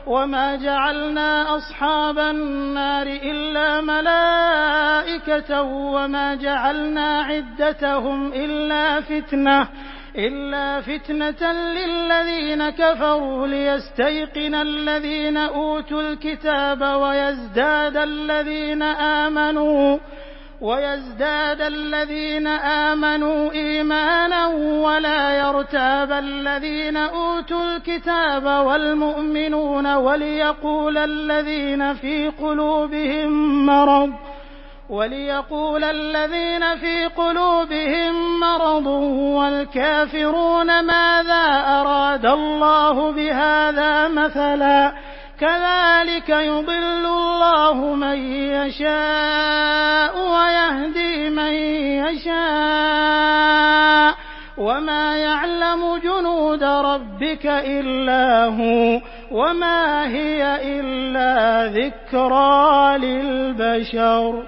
وما جعلنا أصحاب النار إلا ملائكة وما جعلنا عدتهم إلا فتنة للذين كفروا ليستيقن الذين أوتوا الكتاب ويزداد الذين آمنوا إيمانا ولا يرتاب الذين أوتوا الكتاب والمؤمنون وليقول الذين في قلوبهم مرض والكافرون ماذا أراد الله بهذا مثلا كذلك يضل الله من يشاء ويهدي من يشاء وما يعلم جنود ربك إلا هو وما هي إلا ذكرى للبشر.